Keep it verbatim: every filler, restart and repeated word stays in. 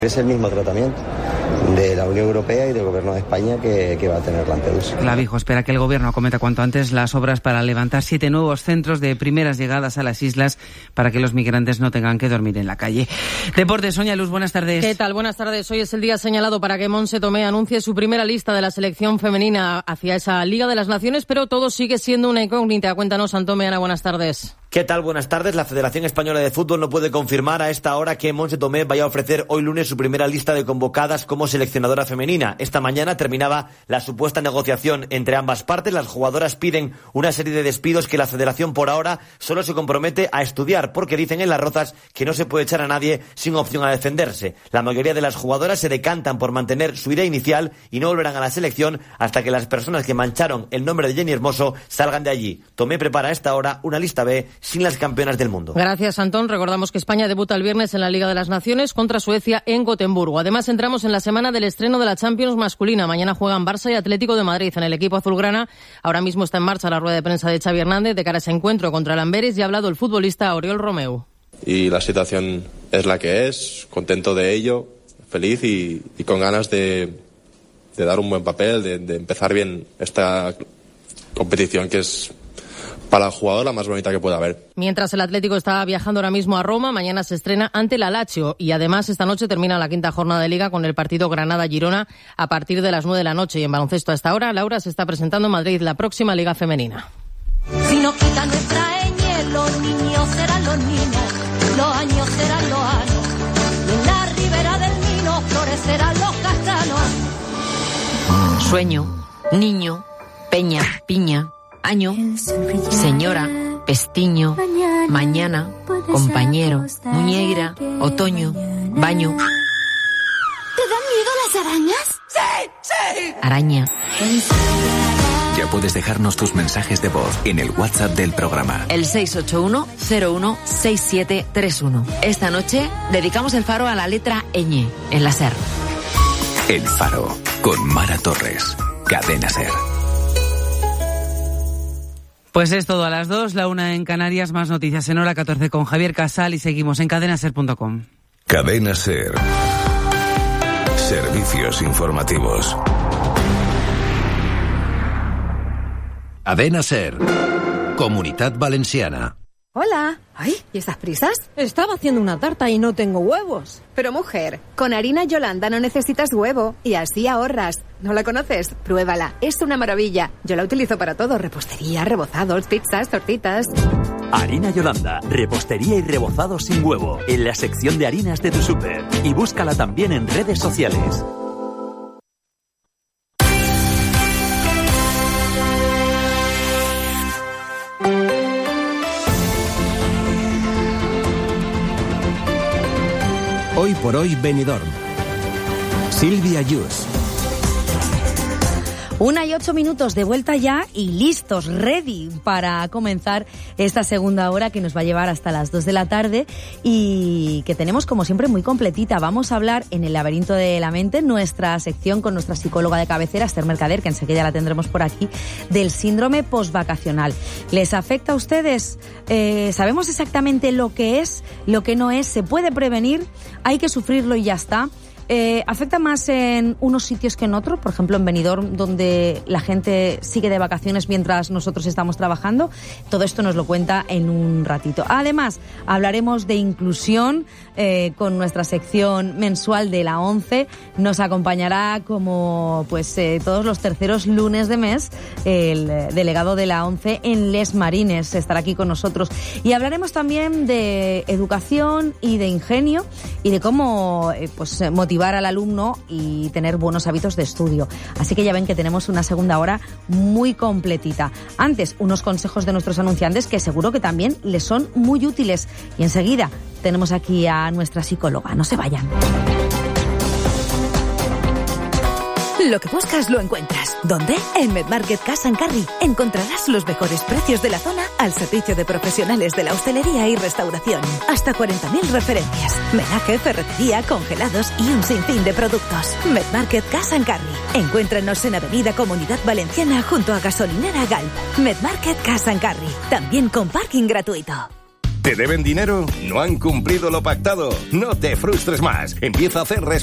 Es el mismo tratamiento de la Unión Europea y del Gobierno de España que, que va a tener Lampedusa. Clavijo espera que el Gobierno acometa cuanto antes las obras para levantar siete nuevos centros de primeras llegadas a las islas para que los migrantes no tengan que dormir en la calle. Deportes, Sonia Luz, buenas tardes. ¿Qué tal? Buenas tardes. Hoy es el día señalado para que Montse Tomé anuncie su primera lista de la selección femenina hacia esa Liga de las Naciones, pero todo sigue siendo una incógnita. Cuéntanos, Antome, Ana, buenas tardes. ¿Qué tal? Buenas tardes. La Federación Española de Fútbol no puede confirmar a esta hora que Montse Tomé vaya a ofrecer hoy lunes su primera lista de convocadas como seleccionadora femenina. Esta mañana terminaba la supuesta negociación entre ambas partes. Las jugadoras piden una serie de despidos que la Federación por ahora solo se compromete a estudiar, porque dicen en Las Rozas que no se puede echar a nadie sin opción a defenderse. La mayoría de las jugadoras se decantan por mantener su idea inicial y no volverán a la selección hasta que las personas que mancharon el nombre de Jenny Hermoso salgan de allí. Tomé prepara a esta hora una lista B sin las campeonas del mundo. Gracias, Antón. Recordamos que España debuta el viernes en la Liga de las Naciones contra Suecia en Gotemburgo. Además, entramos en la semana del estreno de la Champions masculina. Mañana juegan Barça y Atlético de Madrid. En el equipo azulgrana ahora mismo está en marcha la rueda de prensa de Xavi Hernández de cara a ese encuentro contra el Amberes y ha hablado el futbolista Oriol Romeu. Y la situación es la que es, contento de ello, feliz y, y con ganas de, de dar un buen papel, de, de empezar bien esta competición que es para el jugador la más bonita que pueda haber. Mientras el Atlético está viajando ahora mismo a Roma, mañana se estrena ante la Lazio y además esta noche termina la quinta jornada de Liga con el partido Granada-Girona a partir de las nueve de la noche. Y en baloncesto a esta hora, Laura, se está presentando en Madrid la próxima Liga Femenina. Si nos quitan nuestra ñ, los niños serán los niños, los años serán los años, y en la ribera del Mino florecerán los castanos. Sueño, niño, peña, piña, año, señora, pestiño, mañana, compañero, muñeira, otoño, baño. ¿Te dan miedo las arañas? ¡Sí, sí! Araña. Ya puedes dejarnos tus mensajes de voz en el WhatsApp del programa. El seis ocho uno cero uno seis siete tres uno. Esta noche dedicamos el faro a la letra ñ en la SER. El Faro, con Mara Torres. Cadena SER. Pues es todo a las dos, la una en Canarias, más noticias en hora catorce con Javier Casal y seguimos en cadena ser punto com. Cadena SER. Servicios informativos. Cadena SER. Comunitat Valenciana. Hola. Ay, ¿y estas prisas? Estaba haciendo una tarta y no tengo huevos. Pero mujer, con harina Yolanda no necesitas huevo y así ahorras. ¿No la conoces? Pruébala, es una maravilla. Yo la utilizo para todo, repostería, rebozados, pizzas, tortitas. Harina Yolanda, repostería y rebozados sin huevo, en la sección de harinas de tu súper. Y búscala también en redes sociales. Hoy por hoy Benidorm. Silvia Yus. Una y ocho minutos de vuelta ya y listos, ready para comenzar esta segunda hora que nos va a llevar hasta las dos de la tarde y que tenemos como siempre muy completita. Vamos a hablar en el laberinto de la mente, nuestra sección con nuestra psicóloga de cabecera, Esther Mercader, que enseguida la tendremos por aquí, del síndrome postvacacional. ¿Les afecta a ustedes? Eh, ¿Sabemos exactamente lo que es, lo que no es? ¿Se puede prevenir? ¿Hay que sufrirlo y ya está? Eh, ¿Afecta más en unos sitios que en otros? Por ejemplo, en Benidorm, donde la gente sigue de vacaciones mientras nosotros estamos trabajando. Todo esto nos lo cuenta en un ratito. Además, hablaremos de inclusión eh, con nuestra sección mensual de la ONCE. Nos acompañará, como pues eh, todos los terceros lunes de mes, el delegado de la ONCE en Les Marines. Estará aquí con nosotros. Y hablaremos también de educación y de ingenio y de cómo eh, pues motivar al alumno y tener buenos hábitos de estudio. Así que ya ven que tenemos una segunda hora muy completita. Antes, unos consejos de nuestros anunciantes que seguro que también les son muy útiles. Y enseguida tenemos aquí a nuestra psicóloga. No se vayan. Lo que buscas lo encuentras. ¿Dónde? En Medmarket Cash and Carry. Encontrarás los mejores precios de la zona al servicio de profesionales de la hostelería y restauración. Hasta cuarenta mil referencias. Menaje, ferretería, congelados y un sinfín de productos. Medmarket Cash and Carry. Encuéntranos en Avenida Comunidad Valenciana junto a Gasolinera Galp. Medmarket Cash and Carry. También con parking gratuito. ¿Te deben dinero? ¿No han cumplido lo pactado? No te frustres más. Empieza a hacer